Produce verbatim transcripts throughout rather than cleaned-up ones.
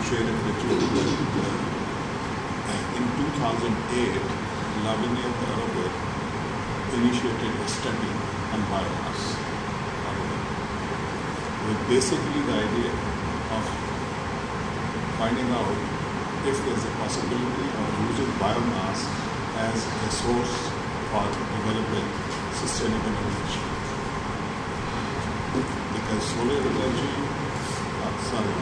share it with you that uh, in two thousand eight, Lavanya Tharogar initiated a study on biomass, with basically the idea of finding out if there's a possibility of using biomass as a source for developing sustainable energy. Because solar energy, uh, sorry,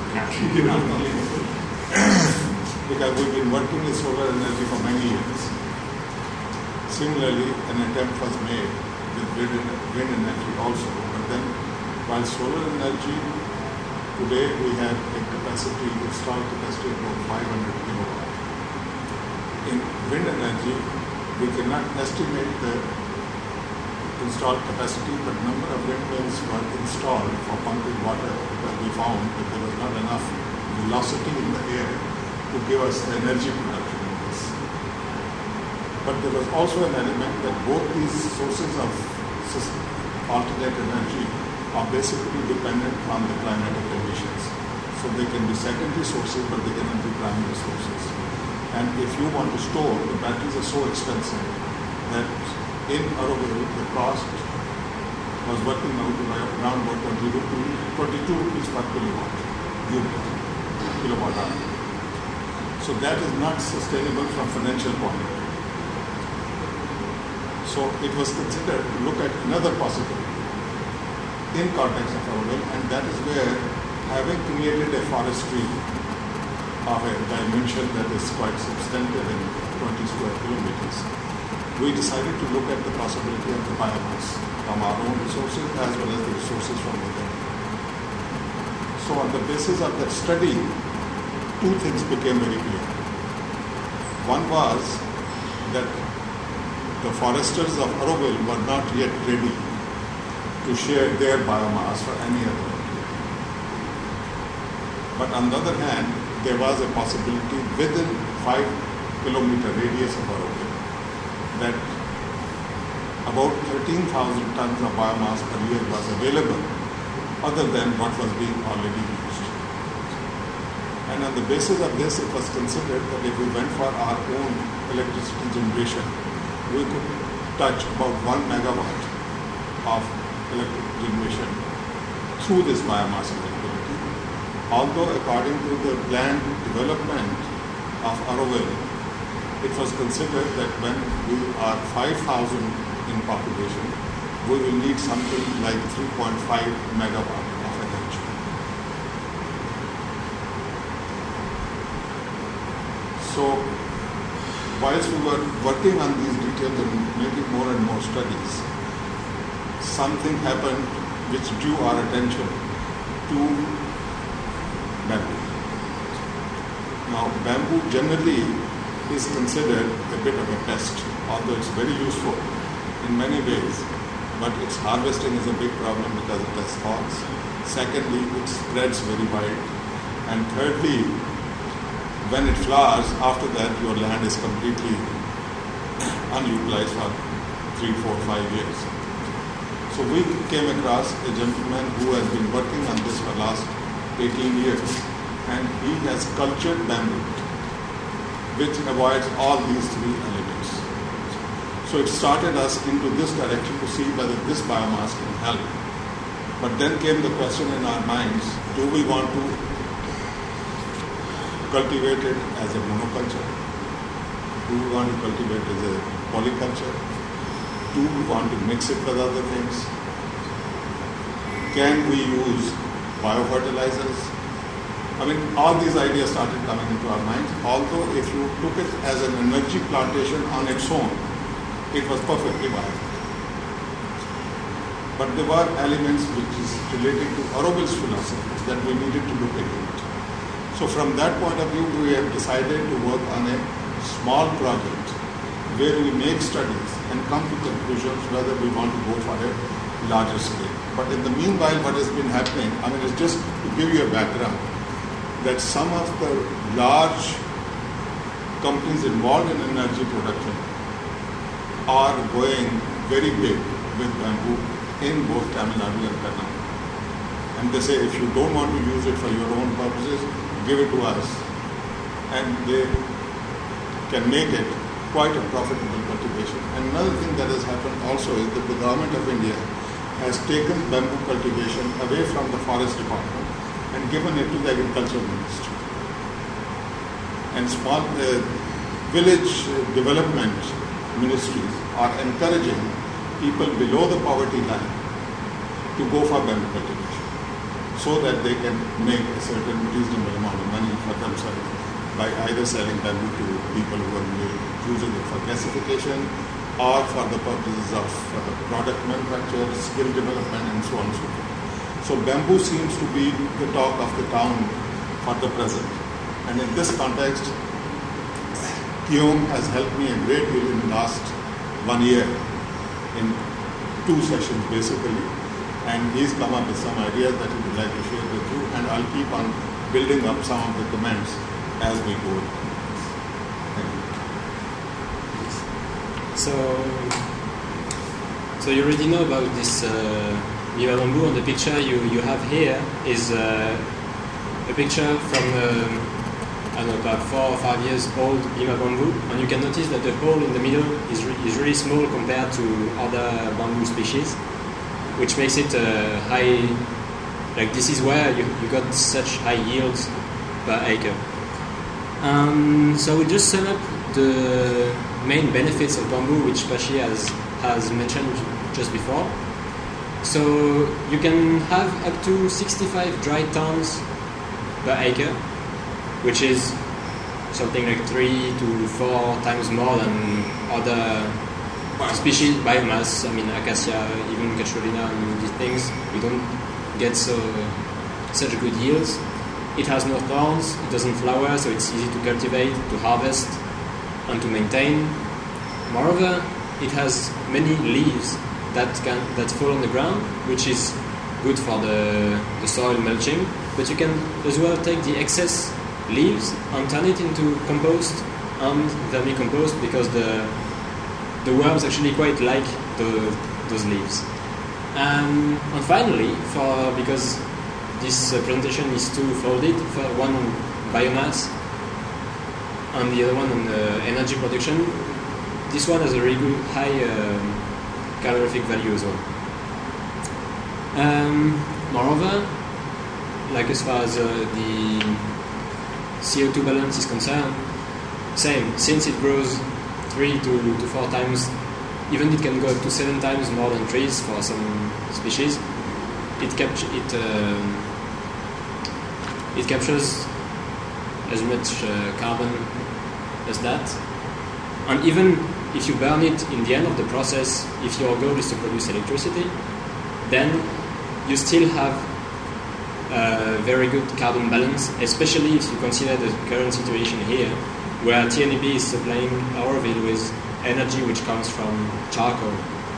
because we've been working with solar energy for many years. Similarly, an attempt was made with wind energy also, but then while solar energy, today we have a capacity, installed capacity of about five hundred kilowatt. In wind energy, we cannot estimate the installed capacity, but number of windmills were installed for pumping water because we found that there was not enough velocity in the air to give us the energy production in this. But there was also an element that both these sources of alternate energy are basically dependent on the climatic conditions. So they can be secondary sources, but they cannot be primary sources. And if you want to store, the batteries are so expensive that in Auroville, the cost was working out to around about twenty-two rupees per kilowatt unit, kilowatt hour. So that is not sustainable from financial point of view. So it was considered to look at another possibility in context of Auroville, and that is where, having created a forestry of a dimension that is quite substantive in twenty square kilometers, we decided to look at the possibility of the biomass from our own resources as well as the resources from within. So on the basis of that study, two things became very clear. One was that the foresters of Auroville were not yet ready to share their biomass for any other. But on the other hand, there was a possibility within five kilometer radius of Auroville that about thirteen thousand tons of biomass per year was available other than what was being already used. And on the basis of this, it was considered that if we went for our own electricity generation, we could touch about one megawatt of electric generation through this biomass availability. Although according to the planned development of Auroville, it was considered that when we are five thousand in population, we will need something like three point five megawatt of energy. So, whilst we were working on these details and making more and more studies, something happened which drew our attention to bamboo. Now, bamboo generally is considered a bit of a pest, although it's very useful in many ways, but its harvesting is a big problem because it has thorns. Secondly, it spreads very wide. And thirdly, when it flowers, after that your land is completely unutilized for three, four, five years. So we came across a gentleman who has been working on this for the last eighteen years, and he has cultured bamboo, which avoids all these three elements. So it started us into this direction to see whether this biomass can help. But then came the question in our minds, do we want to cultivate it as a monoculture? Do we want to cultivate it as a polyculture? Do we want to mix it with other things? Can we use biofertilizers? I mean, all these ideas started coming into our minds. Although if you took it as an energy plantation on its own, it was perfectly viable. But there were elements which is relating to Auroville's philosophy that we needed to look into it. So from that point of view, we have decided to work on a small project where we make studies and come to conclusions whether we want to go for a larger scale. But in the meanwhile, what has been happening, I mean, it's just to give you a background, that some of the large companies involved in energy production are going very big with bamboo in both Tamil Nadu and Karnataka. And they say if you don't want to use it for your own purposes, give it to us, and they can make it quite a profitable cultivation. And another thing that has happened also is that the government of India has taken bamboo cultivation away from the forest department and given it to the agriculture ministry. And small uh, village development ministries are encouraging people below the poverty line to go for bamboo cultivation so that they can make a certain reasonable amount of money for themselves by either selling bamboo to people who are using it for gasification or for the purposes of uh, product manufacture, skill development, and so on and so forth. So bamboo seems to be the talk of the town for the present. And in this context, Guillaume has helped me a great deal in the last one year in two sessions basically. And he's come up with some ideas that he would like to share with you, and I'll keep on building up some of the comments as we go. Thank you. So, so you already know about this uh, Bima bamboo. On the picture you, you have here is uh, a picture from um, I don't know, about four or five years old Bima bamboo, and you can notice that the hole in the middle is, re- is really small compared to other bamboo species, which makes it uh, high. Like this is where you, you got such high yields per acre. Um, so we just sum up the main benefits of bamboo, which Pashi has, has mentioned just before. So you can have up to sixty-five dry tons per acre, which is something like three to four times more than other species, biomass. I mean, acacia, even casuarina, and these things, we don't get so such good yields. It has no thorns, it doesn't flower, so it's easy to cultivate, to harvest, and to maintain. Moreover, it has many leaves that can that fall on the ground, which is good for the, the soil mulching. But you can as well take the excess leaves and turn it into compost and vermicompost, because the the worms actually quite like the, those leaves. Um, and finally, for because this uh, presentation is two-folded, for one on biomass and the other one on uh, energy production, this one has a really good high um, calorific value as well. Um, moreover, like as far as uh, the C O two balance is concerned, same, since it grows three to, to four times, even it can go up to seven times more than trees for some species. It captures it. Uh, it captures as much uh, carbon as that, and even if you burn it in the end of the process, if your goal is to produce electricity, then you still have a very good carbon balance, especially if you consider the current situation here, where T N E B is supplying Auroville with energy which comes from charcoal.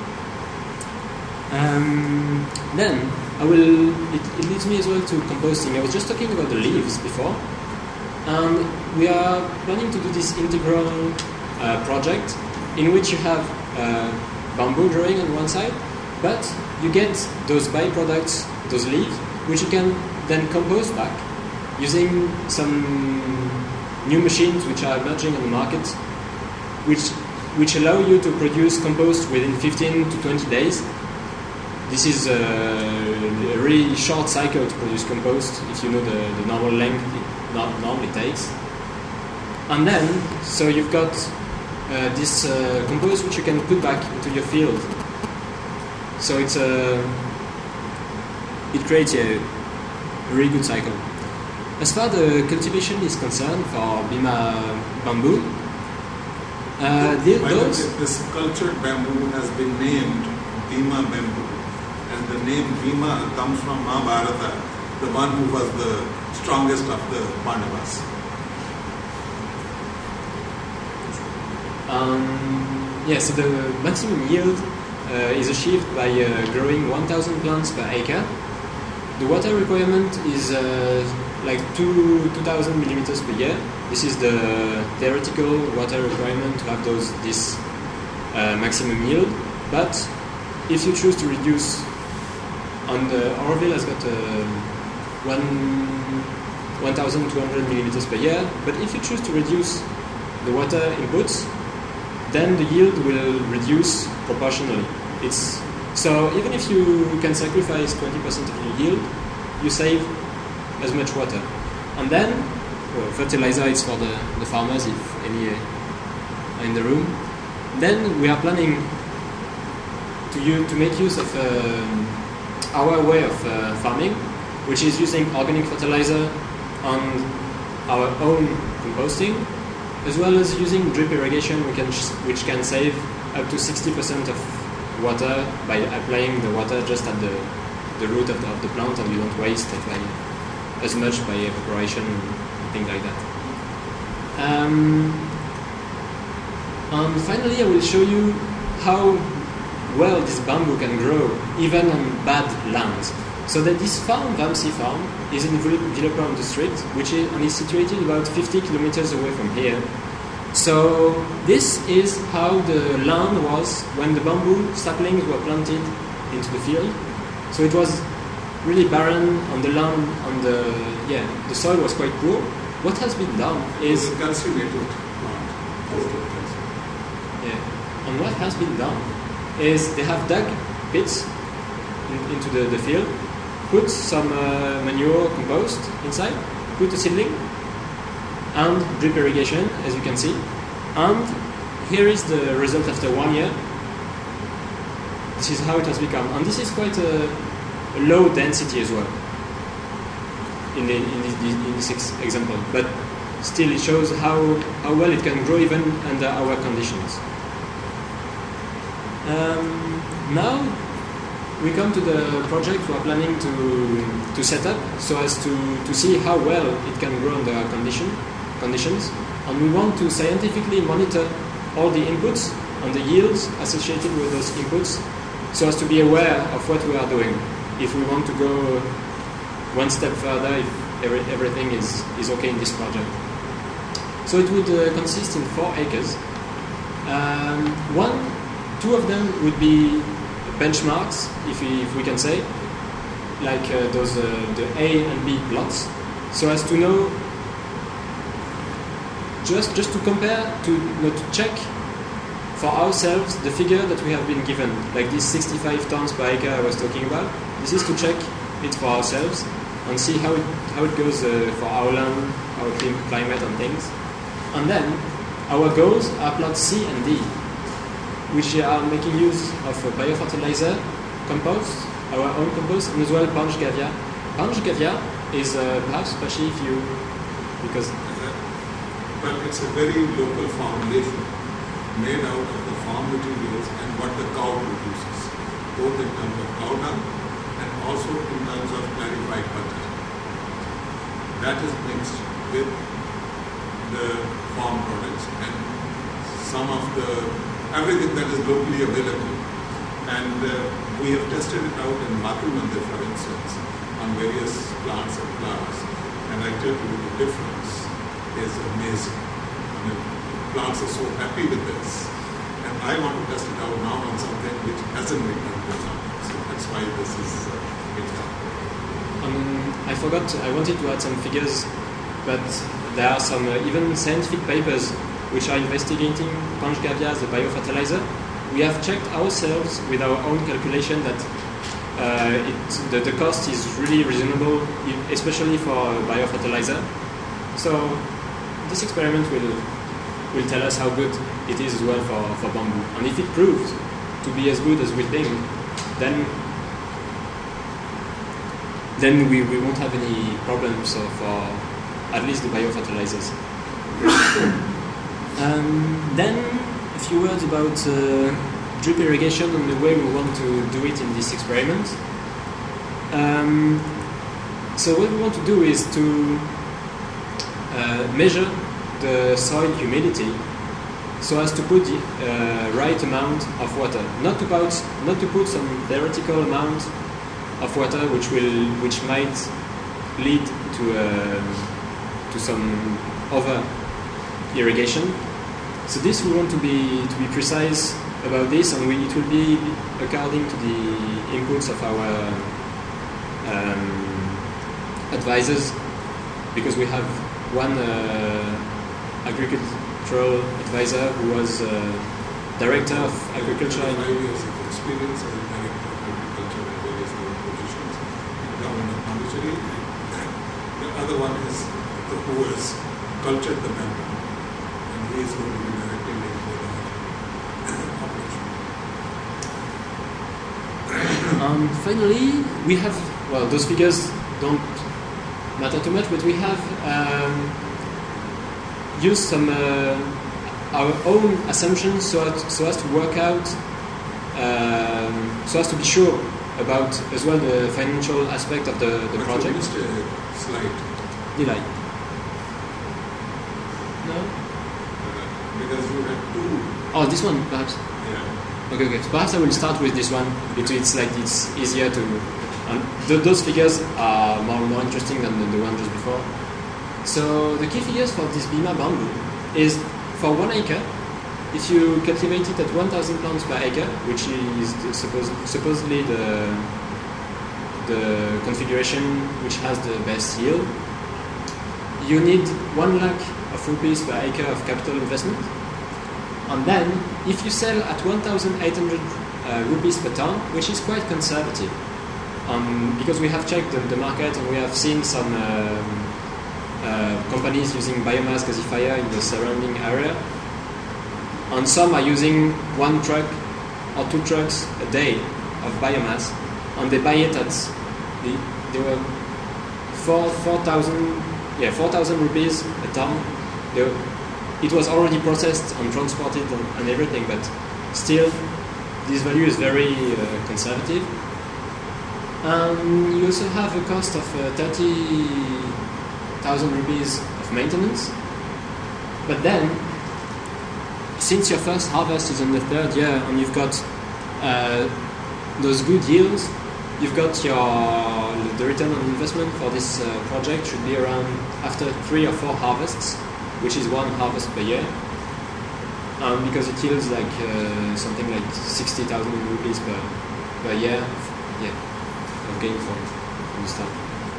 Um, then I will. It, it leads me as well to composting. I was just talking about the leaves before, and we are planning to do this integral uh, project in which you have uh, bamboo growing on one side, but you get those byproducts, those leaves, which you can then compost back using some new machines which are emerging on the market, which which allow you to produce compost within fifteen to twenty days. This is a, a really short cycle to produce compost if you know the, the normal length it not normally takes. And then, so you've got uh, this uh, compost which you can put back into your field. So it's a it creates a really good cycle. As far as the cultivation is concerned for Bima bamboo, uh, the, those this cultured bamboo has been named Bima bamboo, and the name Bhima comes from Mahabharata, the one who was the strongest of the Pandavas. Um, yeah, so the maximum yield uh, is achieved by uh, growing one thousand plants per acre. The water requirement is uh, like two thousand millimeters per year. This is the theoretical water requirement to have those this uh, maximum yield. But if you choose to reduce, and uh, Auroville has got uh, one one thousand two hundred millimeters per year. But if you choose to reduce the water inputs, then the yield will reduce proportionally. It's so even if you can sacrifice twenty percent of your yield, you save as much water. And then well, fertilizer is for the, the farmers, if any uh, are in the room. Then we are planning to use, to make use of uh, our way of uh, farming, which is using organic fertilizer on our own composting, as well as using drip irrigation, we can which can save up to sixty percent of water by applying the water just at the, the root of the, of the plant, and you don't waste it by, as much by evaporation and things like that. Um, and finally, I will show you how well this bamboo can grow even on bad lands. So that this farm, Vamsi Farm, is in Villepreux-en-District, which is, and is situated about fifty kilometers away from here. So this is how the land was when the bamboo saplings were planted into the field. So it was really barren on the land, on the yeah, the soil was quite poor. What has been done is cultivated yeah, and what has been done is they have dug pits in, into the, the field, put some uh, manure compost inside, put a seedling, and drip irrigation, as you can see. And here is the result after one year. This is how it has become. And this is quite a, a low density as well in, the, in, this, in this ex example. But still it shows how, how well it can grow even under our conditions. Um, now we come to the project we are planning to, to set up so as to, to see how well it can grow under our condition, conditions. And we want to scientifically monitor all the inputs and the yields associated with those inputs so as to be aware of what we are doing. If we want to go one step further, if every, everything is, is okay in this project. So it would uh, consist in four acres. Um, one, two of them would be benchmarks, if we, if we can say, like uh, those uh, the A and B plots, so as to know, just just to compare, to you know, to check for ourselves the figure that we have been given, like this sixty-five tons per acre I was talking about. This is to check it for ourselves and see how it how it goes uh, for our land, our climate and things. And then our goals are plots C and D, which are making use of uh, biofertilizer, compost, our own compost, and as well Panchgavia. Panchgavia is uh, perhaps, Pashi, if you, because... But it's a very local formulation made out of the farm materials and what the cow produces, both in terms of cow dung and also in terms of clarified butter. That is mixed with the farm products and some of the everything that is locally available, and uh, we have tested it out in Matu Mandir, for instance, on various plants and flowers, and I tell you the difference is amazing. I mean, plants are so happy with this, and I want to test it out now on something which hasn't been done before, so that's why this is uh, it's um, I forgot, I wanted to add some figures, but there are some uh, even scientific papers which are investigating Panchgavia as a biofertilizer. We have checked ourselves with our own calculation that uh, it, the, the cost is really reasonable, especially for biofertilizer. So this experiment will will tell us how good it is as well for, for bamboo. And if it proves to be as good as we think, then then we, we won't have any problems for at least the biofertilizers. Um, then a few words about uh, drip irrigation and the way we want to do it in this experiment. Um, so what we want to do is to uh, measure the soil humidity so as to put the uh, right amount of water, not to put not to put some theoretical amount of water which will which might lead to uh, to some over irrigation. So this we want to be to be precise about this, and we, it will be according to the inputs of our um, advisors because we have one uh, agricultural advisor who was uh, director of agriculture. Five years of experience as a director of agriculture and various other positions in government of Pondicherry. And the other one is the, who has cultured the bamboo, and he is going to be directly linked with our operation. Um, finally, we have, well, those figures don't matter too much, but we have um, used some uh, our own assumptions so as, so as to work out, um, so as to be sure about as well the financial aspect of the, the But project. you missed a slide. Did I? No? Uh, because you had two. Oh, this one perhaps. Yeah. Okay, okay. So perhaps I will start with this one. It, it's like it's easier to. Um, th- those figures are more more interesting than the, the one just before. So the key figures for this Bima bamboo is for one acre. If you cultivate it at one thousand plants per acre, which is the, suppose, supposedly the the configuration which has the best yield, you need one lakh of rupees per acre of capital investment. And then, if you sell at one thousand eight hundred uh, rupees per ton, which is quite conservative, um, because we have checked the, the market and we have seen some um, uh, companies using biomass gasifier in the surrounding area, and some are using one truck or two trucks a day of biomass, and they buy it at the, they were four four thousand yeah four thousand rupees a ton. They were, it was already processed and transported and, and everything, but still, this value is very uh, conservative. Um, you also have a cost of uh, thirty thousand rupees of maintenance. But then, since your first harvest is in the third year and you've got uh, those good yields, you've got your the return on investment for this uh, project should be around after three or four harvests, which is one harvest per year, um, because it yields like uh, something like sixty thousand rupees per, per year, yeah, of gain from, from the start.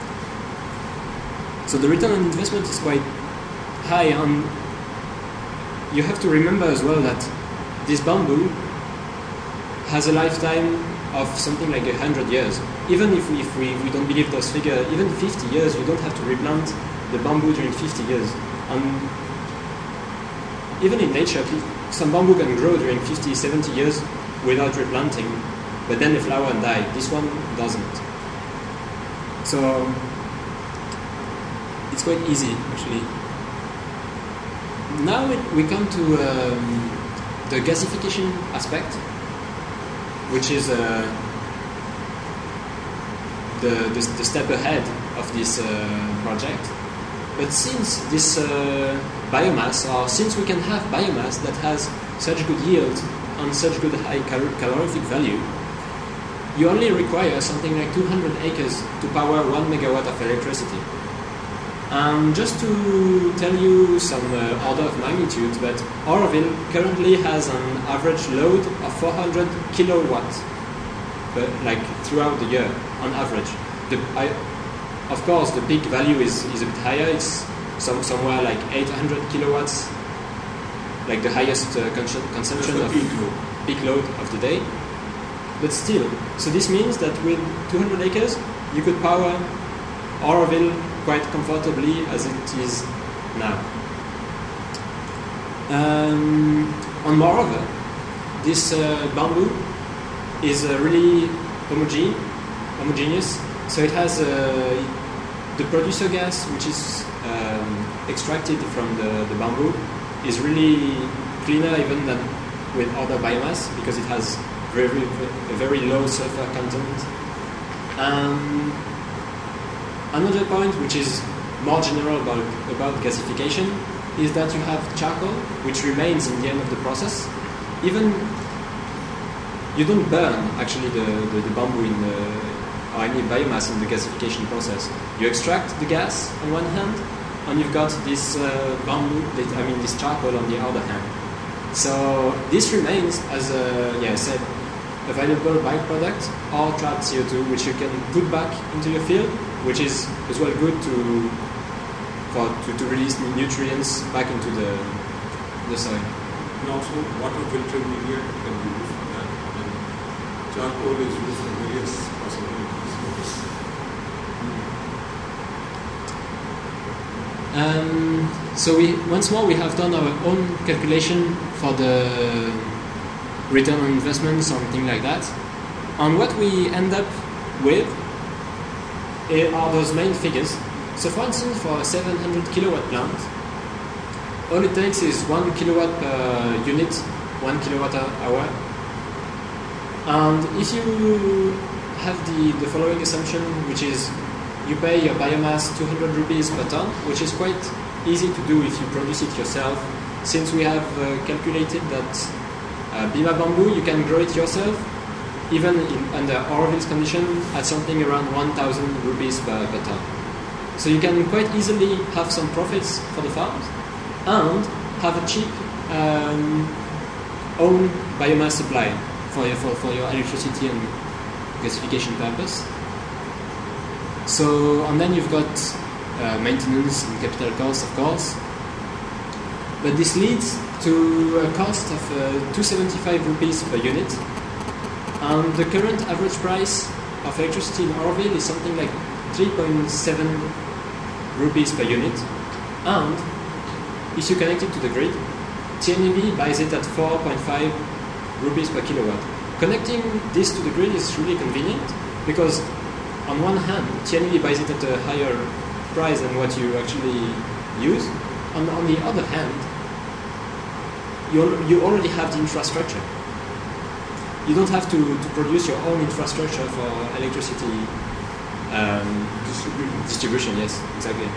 So the return on investment is quite high, and you have to remember as well that this bamboo has a lifetime of something like a hundred years. Even if we, if we, we don't believe those figures, even fifty years, you don't have to replant the bamboo during fifty years. And even in nature, some bamboo can grow during fifty, seventy years without replanting, but then they flower and die. This one doesn't. So it's quite easy, actually. Now it, we come to um, the gasification aspect, which is uh, the, the the step ahead of this uh, project. But since this uh, biomass, or since we can have biomass that has such good yield and such good high cal- calorific value, you only require something like two hundred acres to power one megawatt of electricity. Um, just to tell you some uh, order of magnitude, that Auroville currently has an average load of four hundred kilowatts, but like throughout the year on average. The, I, Of course, the peak value is, is a bit higher. It's some, somewhere like eight hundred kilowatts, like the highest uh, cons- consumption of peak load. peak load of the day. But still, so this means that with two hundred acres, you could power Auroville quite comfortably as it is now. Um, and moreover, this uh, bamboo is uh, really homogene, homogeneous. So it has uh, the producer gas, which is um, extracted from the, the bamboo, is really cleaner even than with other biomass because it has very, a very low sulfur content. Um, another point, which is more general about, about gasification, is that you have charcoal, which remains in the end of the process. Even you don't burn actually the, the, the bamboo in the or any biomass in the gasification process. You extract the gas on one hand, and you've got this uh, bamboo, I mean this charcoal on the other hand. So this remains as a, yeah, I said, a valuable byproduct or trapped C O two, which you can put back into your field, which is as well good to for to, to release nutrients back into the the soil. And also water filtering media can be used for that. And charcoal is used for various possibilities. Um, so we once more we have done our own calculation for the return on investment, something like that. And what we end up with are those main figures. So for instance, for a seven hundred kilowatt plant, all it takes is one kilowatt per unit, one kilowatt hour. And if you have the, the following assumption, which is you pay your biomass two hundred rupees per ton, which is quite easy to do if you produce it yourself, since we have uh, calculated that uh, Bima bamboo, you can grow it yourself, even in, under Auroville's condition, at something around one thousand rupees per, per ton. So you can quite easily have some profits for the farms and have a cheap um, own biomass supply for your, for, for your electricity and gasification purpose. So, and then you've got uh, maintenance and capital costs, of course. But this leads to a cost of uh, two hundred seventy-five rupees per unit. And the current average price of electricity in Auroville is something like three point seven rupees per unit. And if you connect it to the grid, T N E B buys it at four point five rupees per kilowatt. Connecting this to the grid is really convenient because on one hand, T N E B buys it at a higher price than what you actually use. And on the other hand, you, al- you already have the infrastructure. You don't have to, to produce your own infrastructure for electricity um, Distribution. distribution. Yes, exactly.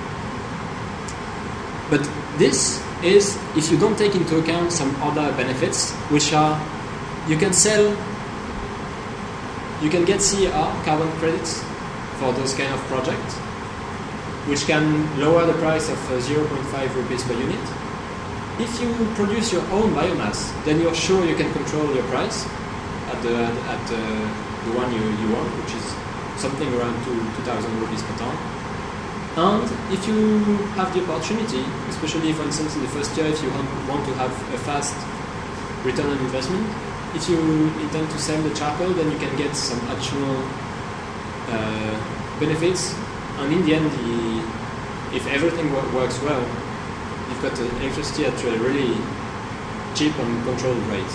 But this is if you don't take into account some other benefits, which are you can sell, you can get C A R, carbon credits, for those kind of projects, which can lower the price of uh, zero point five rupees per unit. If you produce your own biomass, then you're sure you can control your price at the at the, the one you, you want, which is something around two two thousand rupees per ton. And if you have the opportunity, especially for instance in the first year, if you want to have a fast return on investment, if you intend to sell the charcoal, then you can get some additional uh, benefits. And in the end, the, if everything wo- works well, you've got the electricity at a really cheap and controlled rate.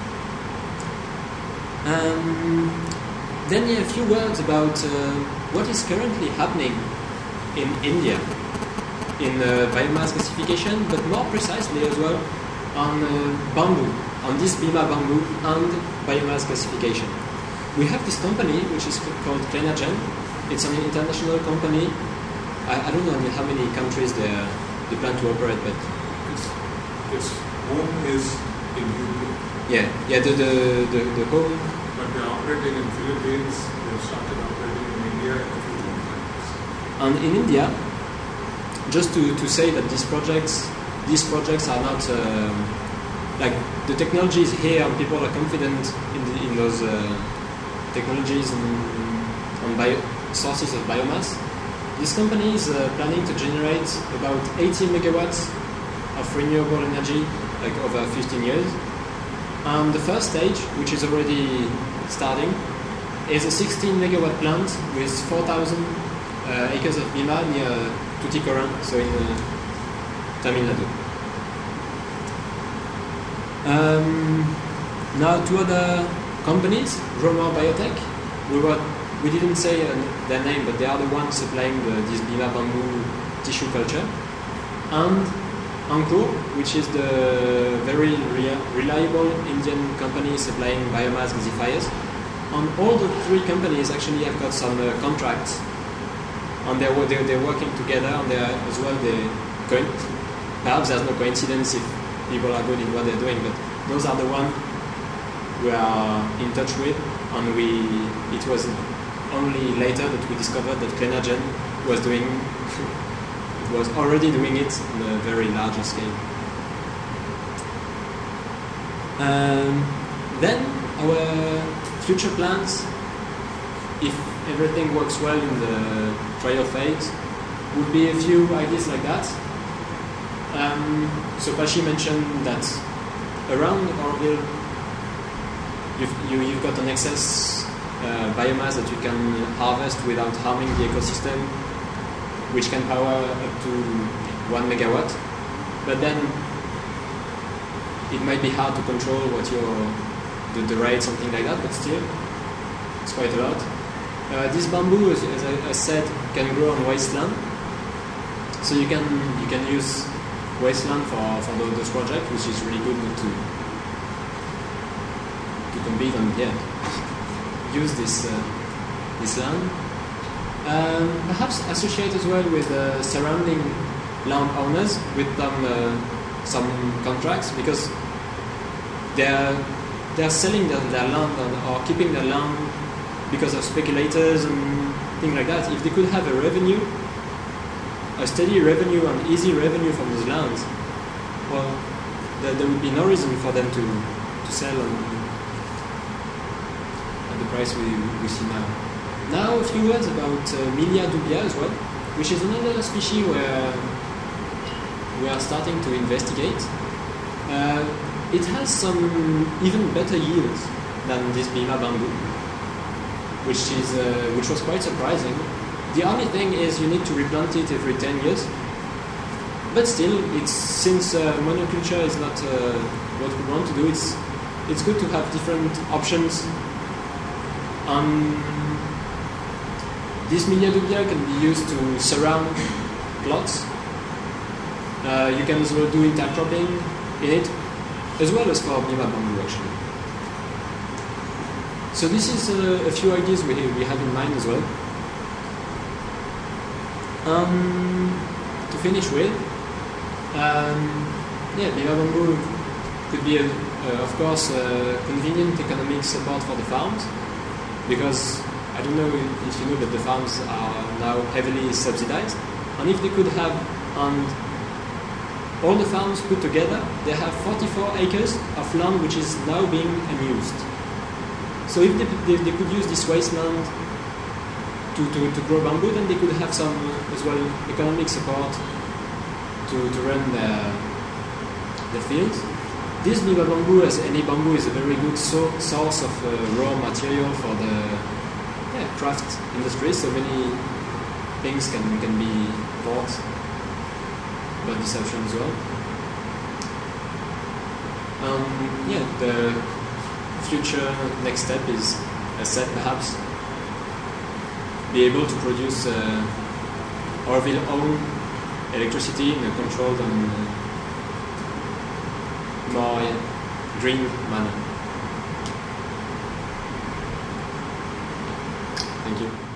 Um, then yeah, a few words about uh, what is currently happening in India in uh, biomass gasification, but more precisely as well on uh, bamboo, on this Bima bamboo and biomass gasification. We have this company which is called Clenagen. It's an international company. I, I don't know how many countries they they plan to operate, but Its, its home is in U K, yeah, yeah, the the the, the home. but they're operating in Philippines. They've started operating in India and a few more countries. And in India, just to, to say that these projects, these projects are not um, like the technology is here and people are confident in, the, in those uh, technologies and on bio, sources of biomass. This company is uh, planning to generate about eighty megawatts of renewable energy, like over fifteen years. And the first stage, which is already starting, is a sixteen megawatt plant with four thousand uh, acres of Bima near Tuticorin, so in uh, Tamil Nadu. Um, now two other companies, Roma Biotech, we were we didn't say uh, their name, but they are the ones supplying the, this Bima bamboo tissue culture, and Ankur, which is the very rea- reliable Indian company supplying biomass gasifiers. And all the three companies actually have got some uh, contracts, and they're, they're, they're working together, and they're as well, they going, perhaps there's no coincidence if people are good in what they're doing, but those are the ones we are in touch with, and we, it was only later that we discovered that Clenagen was doing was already doing it on a very large scale. Um, then our future plans, if everything works well in the trial phase, would be a few ideas like that. Um, so Pashi mentioned that around Oroville, you've, you, you've got an excess uh, biomass that you can harvest without harming the ecosystem, which can power up to one megawatt. But then it might be hard to control what your the, the rate, something like that. But still, it's quite a lot. Uh, this bamboo, as, as I, I said, can grow on wasteland. So you can you can use wasteland for, for those, those projects, which is really good to to compete and yeah, use this uh, this land. Um, perhaps associate as well with uh, surrounding landowners with them uh, some contracts, because they're they're selling their, their land and, or keeping their land because of speculators and things like that. If they could have a revenue, a steady revenue and easy revenue from those lands, well, there, there would be no reason for them to, to sell on, at the price we, we see now. Now a few words about uh, Milia dubia as well, which is another species where we are starting to investigate. Uh, it has some even better yields than this Bima bamboo, which is uh, which was quite surprising. The only thing is you need to replant it every ten years. But still, it's since uh, monoculture is not uh, what we want to do, it's it's good to have different options. Um, this Milia dubia can be used to surround plots. Uh, you can as well do intercropping in it, as well as for Bima bamboo actually. So this is uh, a few ideas we, we have in mind as well. Um, to finish with, um, yeah, Bima bamboo could be, a, uh, of course, a convenient economic support for the farms, because I don't know if you know that the farms are now heavily subsidized, and if they could have, and all the farms put together, they have forty-four acres of land which is now being unused. So if they, they, they could use this wasteland to, to, to grow bamboo, then they could have some as well economic support to, to run their, the fields. This Bima bamboo, as any bamboo, is a very good so, source of uh, raw material for the yeah, craft industry. So many things can, can be bought by this option as well. Um, yeah, the future next step is, as said, perhaps be able to produce uh, Oroville own electricity in a controlled and uh, more yeah, green manner. Thank you.